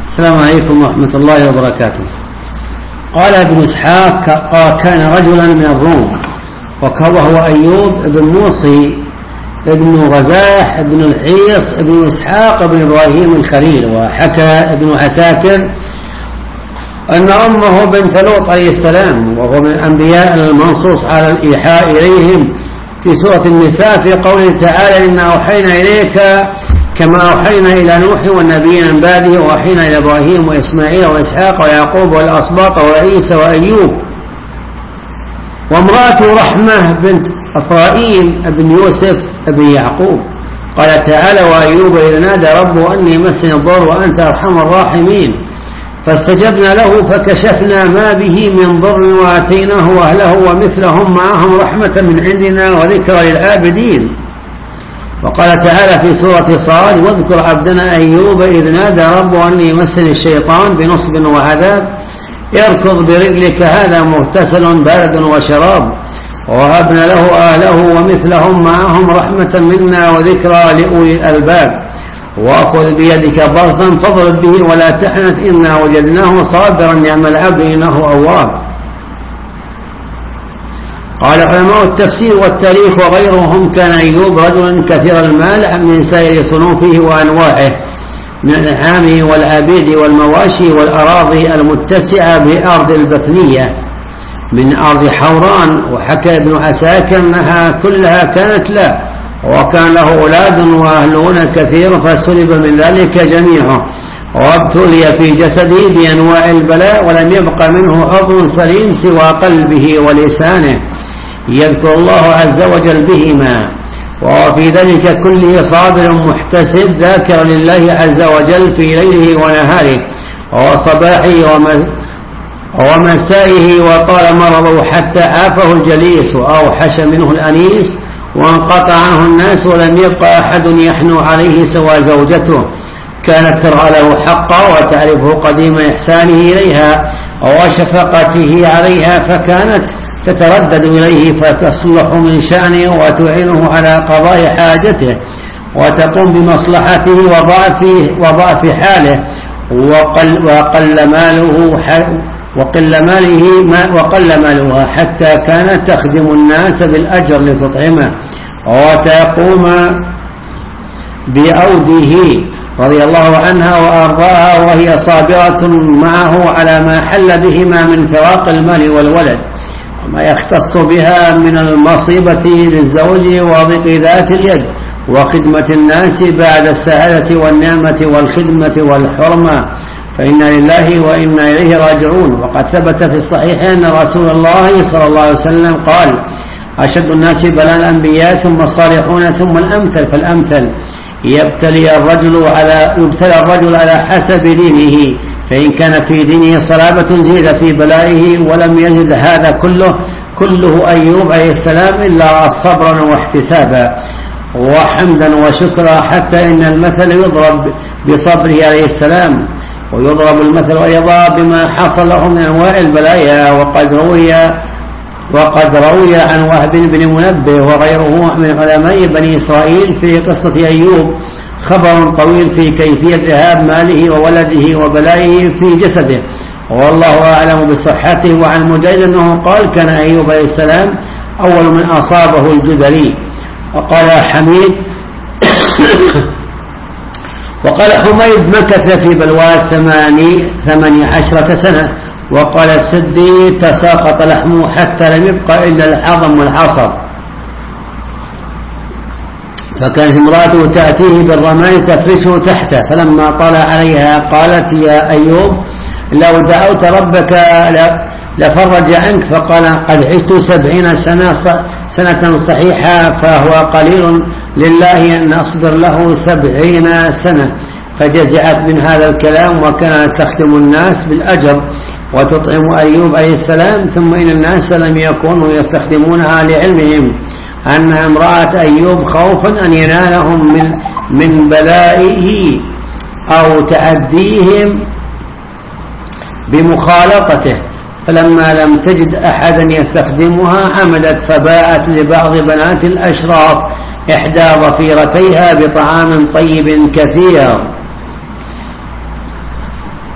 السلام عليكم ورحمة الله وبركاته. قال ابن إسحاق: كان رجلا من الروم وهو أيوب بن موصي ابن غزاح ابن الحيص ابن إسحاق ابن إبراهيم الخليل. وحكى ابن عساكر أن أمه بنت لوط عليه السلام، وهو من الأنبياء المنصوص على الإيحاء إليهم في سورة النساء في قوله تعالى: إنا أوحينا إليك كما أوحينا إلى نوح والنبيين من بعده وأوحينا إلى إبراهيم وإسماعيل وإسحاق ويعقوب والأسباط وعيسى وأيوب. وامرأته رحمة بنت أفرائيم بن يوسف بن يعقوب. قال تعالى: وأيوب إذ نادى ربه أني مسني الضر وأنت أرحم الراحمين فاستجبنا له فكشفنا ما به من ضر وآتيناه أهله ومثلهم معهم رحمة من عندنا وذكرى للعابدين. وقال تعالى في سورة صاد: واذكر عبدنا أيوب إذ نادى ربه أني مسني الشيطان بنصب وعذاب اركض برجلك هذا مغتسل بارد وشراب ووهبنا له أهله ومثلهم معهم رحمة منا وذكرى لأولي الألباب وأخذ بيدك ضغطا فاضرب به ولا تحنث إنا وجدناه صابرا نعم العبد إنه أواب. قال علماء التفسير والتاريخ وغيرهم: كان أيوب رجلا كثير المال من سائر صنوفه وأنواعه من الأنعام والعبيد والمواشي والأراضي المتسعة بأرض البثنية من أرض حوران. وحكى ابن عساكر أنها كلها كانت له، وكان له أولاد وأهلون كثير فسلب من ذلك جميعه، وابتلي في جسده بأنواع البلاء ولم يبق منه عضو سليم سوى قلبه ولسانه يذكر الله عز وجل بهما، وهو في ذلك كله صابر محتسب ذاكر لله عز وجل في ليله ونهاره وصباحه ومسائه، وطال مرضه حتى عافه الجليس وأوحش منه الأنيس وانقطع عنه الناس ولم يبقى أحد يحنو عليه سوى زوجته، كانت ترعى له حقا وتعرفه قديم إحسانه إليها وشفقته عليها، فكانت تتردد إليه فتصلح من شأنه وتعينه على قضاء حاجته وتقوم بمصلحته وضعف حاله وقل ماله حتى كانت تخدم الناس بالأجر لتطعمه وتقوم بأوده رضي الله عنها وأرضاها، وهي صابرة معه على ما حل بهما من فراق المال والولد وما يختص بها من المصيبة للزوج وضيق ذات اليد وخدمة الناس بعد السعادة والنعمة والخدمة والحرمة، فإنا لله وإنا إليه راجعون. وقد ثبت في الصحيح أن رسول الله صلى الله عليه وسلم قال: أشد الناس بلاء الأنبياء ثم الصالحون ثم الأمثل فالأمثل. يبتلى الرجل على حسب دينه، فإن كان في دينه صلابة زيد في بلائه، ولم يزد هذا كله أيوب عليه السلام إلا صبرا واحتسابا وحمدا وشكرا، حتى إن المثل يضرب بصبره عليه السلام، ويضرب المثل أيضا بما حصل له من أنواع البلايا. وقد روي عن وهب بن منبه وغيره من علماء بني إسرائيل في قصة أيوب خبر طويل في كيفية ذهاب ماله وولده وبلائه في جسده، والله أعلم بصحته. وعن مجاهد أنه قال: كان أيوب عليه السلام أول من أصابه الجدري. وقال حميد وقال حميد: مكث في بلوى 18 سنة. وقال السدي: تساقط لحمه حتى لم يبقى إلا العظم والعصب. فكانت امرأته تأتيه بالرمال تفرشه تحته، فلما طلع عليها قالت: يا أيوب لو دعوت ربك لفرج عنك. فقال: قد عشت 70 سنة صحيحة، فهو قليل لله أن أصبر له 70 سنة. فجزعت من هذا الكلام وكانت تخدم الناس بالأجر وتطعم أيوب عليه السلام. ثم إن الناس لم يكونوا يستخدمونها لعلمهم أنها امرأة أيوب خوفا أن ينالهم من بلائه أو تعديهم بمخالطته، فلما لم تجد أحدا يستخدمها عمدت فباعت لبعض بنات الأشراف إحدى ضفيرتيها بطعام طيب كثير.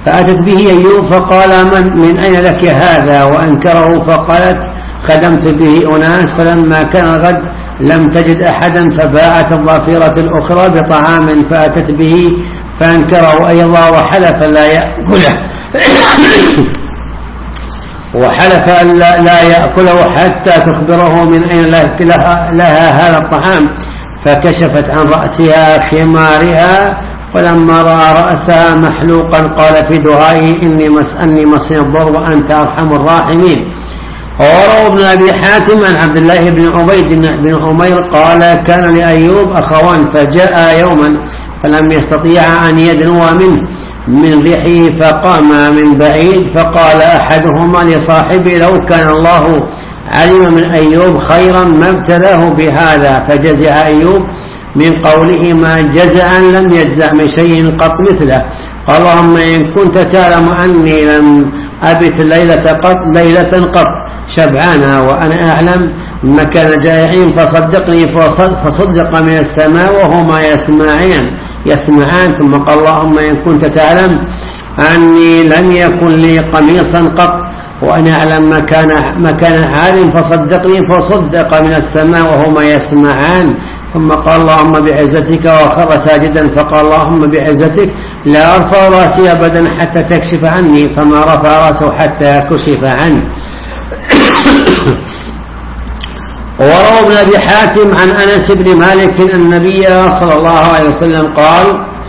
فأتت به أيوب فقال من أين لك هذا؟ وأنكره فقالت خدمت به أناس فلما كان الغد لم تجد أحدا فباعت الظافرة الأخرى بطعام فأتت به فأنكره أيضا وحلف لا يأكله وحلف أن لا يأكله حتى تخبره من أين لها هذا الطعام. فكشفت عن رأسها خمارها فلما رأى رأسها محلوقا قال في دعائه إني مسني الضر وأنت أرحم الراحمين. وروى ابن أبي حاتم عن عبد الله بن عبيد بن عمير قال كان لأيوب أخوان فجاء يوما فلم يستطيع أن يدنو من ضحيه فقام من بعيد فقال أحدهما لصاحبه لو كان الله علم من أيوب خيرا ما ابتلاه بهذا. فجزع أيوب من قوله ما جزعا لم يجزع من شيء قط مثله. قال اللهم إن كنت تعلم أني لم أبت ليلة قط شبعانا وأنا أعلم مكان جائعين فصدقني فصدق من السماء وهما يسمعان. ثم قال اللهم إن كنت تعلم أني لم يكن لي قميصا قط وأنا أعلم مكان عال فصدقني فصدق من السماء وهما يسمعان. ثم قال اللهم بعزتك وخر ساجدا فقال اللهم بعزتك لا أرفع رأسي أبدا حتى تكشف عني فما رفع رأسه حتى كشف عنه. وروى ابن أبي حاتم عن أنس بن مالك أن النبي صلى الله عليه وسلم قال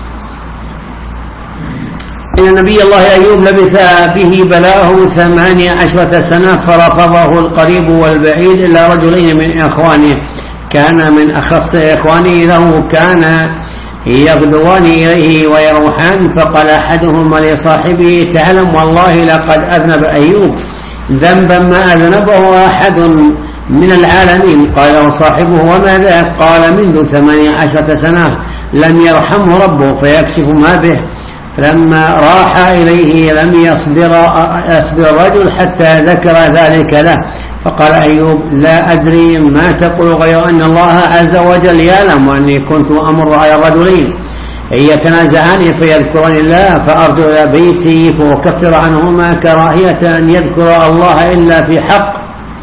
إن نبي الله أيوب لبث به بلاءه 18 سنة فرفضه القريب والبعيد إلا رجلين من إخوانه كان من أخص إخوانه له كان يغدوان إليه ويروحان. فقال أحدهما لصاحبه تعلم والله لقد أذنب أيوب ذنبا ما أذنبه أحد من العالمين. قال صاحبه وما ذاك؟ قال منذ 18 سنة لم يرحمه ربه فيكشف ما به. فلما راح إليه لم يصبر الرجل حتى ذكر ذلك له. فقال أيوب لا أدري ما تقول غير أن الله عز وجل يعلم أني كنت أمر على الرجلين يتنازعان فيذكرني الله فأرجع إلى بيتي فأكفر عنهما كراهية أن يذكر الله إلا في حق.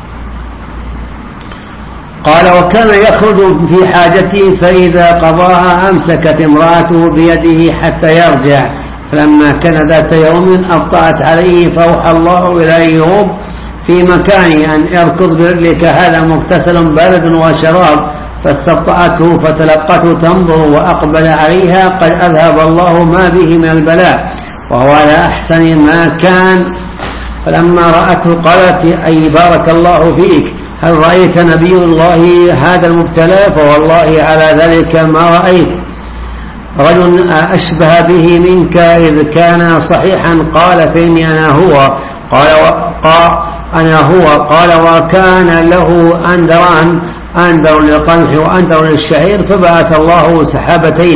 قال وكان يخرج في حاجته فإذا قضاها أمسكت امرأته بيده حتى يرجع. فلما كان ذات يوم أبطأت عليه فأوحى الله إلى أيوب في مكانه أن اركض برجلك هذا مغتسل بارد وشراب. فاستبطأته فتلقته تنظر وأقبل عليها قد أذهب الله ما به من البلاء وهو على أحسن ما كان. فلما رأته قالت أي بارك الله فيك هل رأيت نبي الله هذا المبتلى؟ فوالله على ذلك ما رأيت رجل أشبه به منك إذ كان صحيحا. قال فإني أنا هو. قال وكان له أندر للقمح وأندر للشعير فبعث الله سحابتين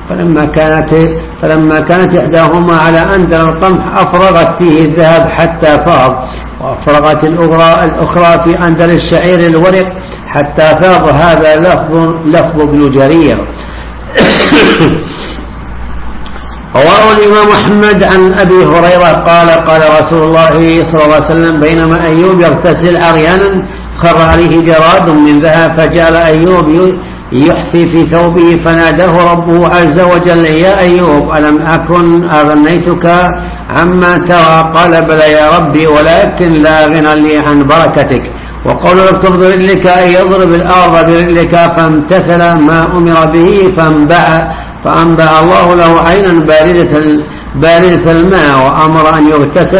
فلما كانت إحداهما على أندر القمح أفرغت فيه الذهب حتى فاض وأفرغت الأخرى في أندر الشعير الورق حتى فاض. هذا لفظ ابن جرير. وروى الإمام أحمد عن أبي هريرة قال قال رسول الله صلى الله عليه وسلم بينما أيوب يغتسل عريانا خر عليه جراد من ذهب فجعل أيوب يحفي في ثوبه فناداه ربه عز وجل يا أيوب ألم أكن أغنيتك عما ترى؟ قال بلى يا ربي ولكن لا غنى لي عن بركتك. وقول اكتب برجلك أن يضرب الأرض برجلك فامتثل ما أمر به فأنبأ الله له عينا باردة الماء وأمر أن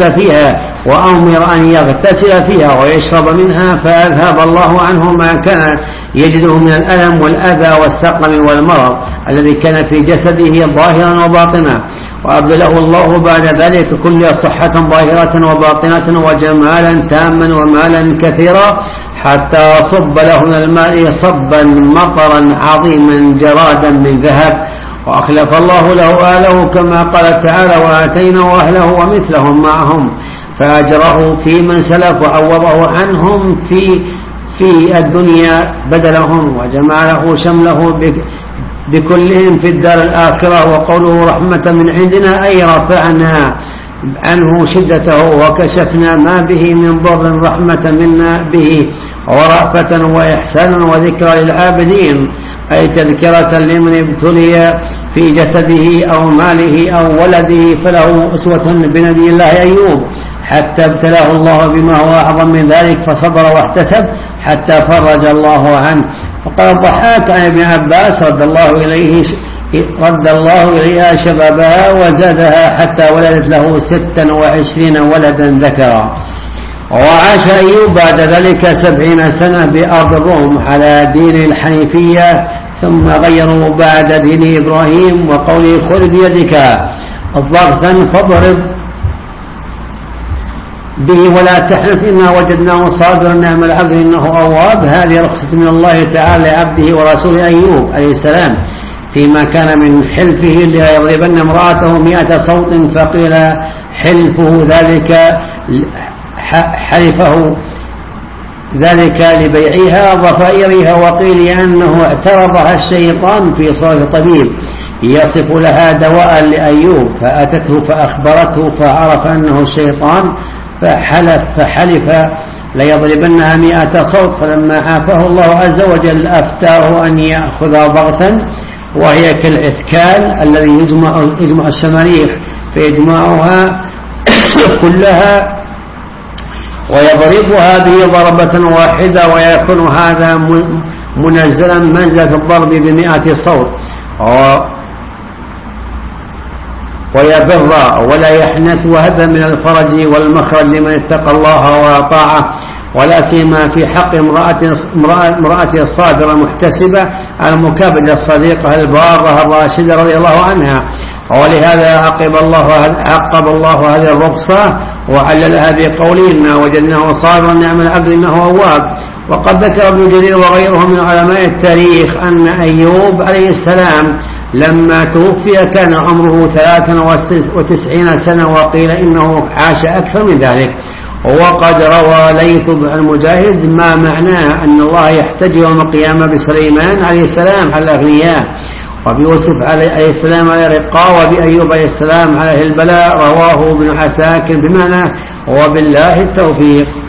يغتسل فيها ويشرب منها فأذهب الله عنه ما كان يجده من الألم والأذى والسقم والمرض الذي كان في جسده ظاهرا وباطنا. وأبدله الله بعد ذلك كل صحة ظاهرة وباطنة وجمالا تاما ومالا كثيرا حتى صب له من الماء صبا مطرا عظيما جرادا من ذهب. وأخلف الله له أهله كما قال تعالى وآتيناه أهله ومثلهم معهم فأجره في من سلف وعوضه عنهم في الدنيا بدلهم وجمع له شمله بكلهم في الدار الآخرة. وقوله رحمة من عندنا أي عنه شدته وكشفنا ما به من ضر رحمة منا به ورأفة وإحسانا وذكرى للعابدين، أي تذكرة لمن ابتلي في جسده أو ماله أو ولده، فله أسوة بنبي الله أيوب حتى ابتلاه الله بما هو أعظم من ذلك فصبر واحتسب حتى فرج الله عنه. وقال الضحاك عن ابن عباس رد الله إليها شبابها وزادها حتى ولدت له 26 ولدا ذكرا. وعاش أيوب بعد ذلك 70 سنة بأرض الروم على دين الحنيفية، ثم غيروا بعد دين إبراهيم وقوله خذ بيدك ضغثا فاضرب به ولا تحنث إنا وجدناه صابرا نعم العبد إنه أواب. هذه رخصة من الله تعالى لعبده ورسوله أيوب عليه السلام فيما كان من حلفه ليضربن امرأته 100 صوت، فقيل حلفه حلفه ذلك لبيعها وضفائرها، وقيل أنه اعترضها الشيطان في صورة طبيب يصف لها دواء لأيوب، فأتته فأخبرته فعرف أنه الشيطان فحلف ليضربنها 100 صوت، فلما عافاه الله عز وجل أفتاه أن يأخذ ضغثا وهي كالعثكال الذي يجمع الشماريخ فيجمعها كلها ويضربها به ضربة واحدة، ويكون هذا منزلا منزلة الضرب ب100 صوت، ويبر ولا يحنث، وهذا من الفرج والمخرج لمن اتقى الله وأطاعه، ولا سيما في حق امرأة الصابرة المحتسبة المكابدة الصديقة البارة الراشدة رضي الله عنها. ولهذا عقب الله هذه الرخصة وعللها بقوله إنا وجدناه صابرا نعم العبد إنه أواب. وقد ذكر ابن جرير وغيره من علماء التاريخ أن أيوب عليه السلام لما توفي كان عمره 93 سنة، وقيل إنه عاش أكثر من ذلك. وقد روى ليث بن المجاهد ما معناه أن الله يحتج يوم القيامة بسليمان عليه السلام على الأغنياء، وبيوسف عليه السلام على الرقاء، وبأيوب عليه السلام على البلاء. رواه ابن عساكر بمعنى وبالله التوفيق.